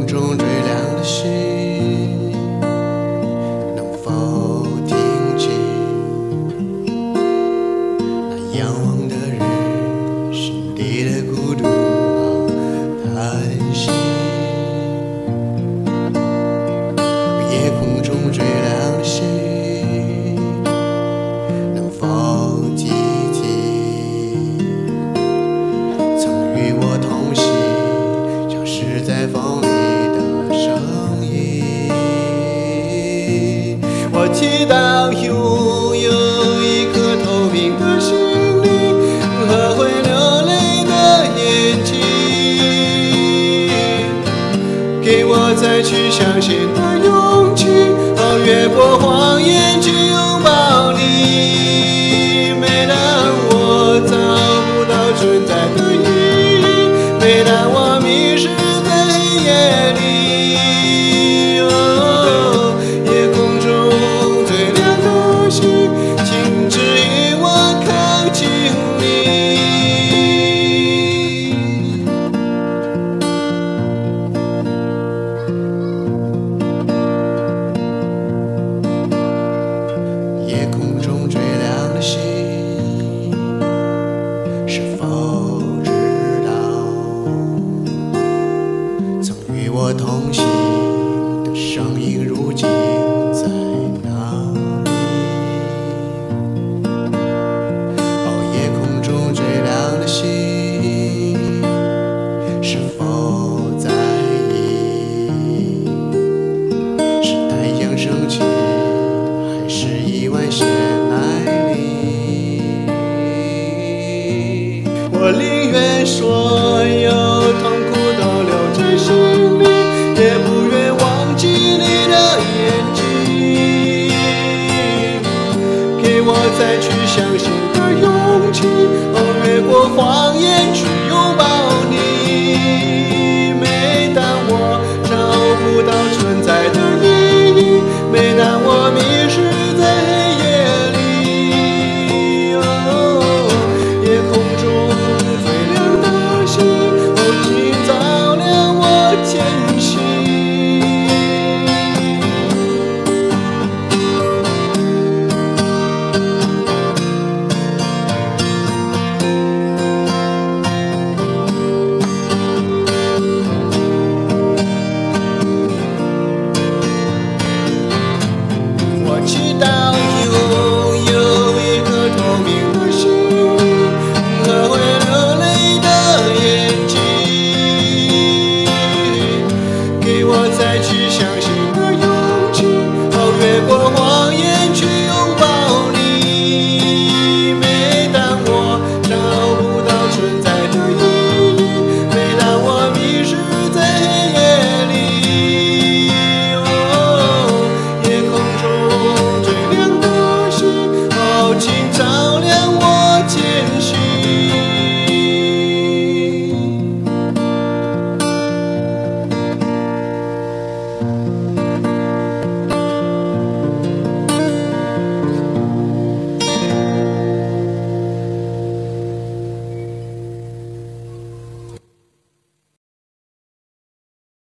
空中最亮的星，能否听见那仰望的人心底的孤独和叹息？夜空中最亮的星，能否记起曾与我同行消失在风里的声音？我祈祷拥有一颗透明的心灵和会流泪的眼睛，给我再去相信的勇气，好越过谎言去拥抱你。每当我找不到存在的意义，每当我迷失在黑夜里，夜空中最亮的星，请指引我靠近你。夜空中最亮的星，是否知道曾与我同行的声音如今在哪里？夜空中最亮的星，是否在意是太阳升起还是意外先来临？我宁愿所有痛苦都留在心里，也不愿忘记你的眼睛，给我再去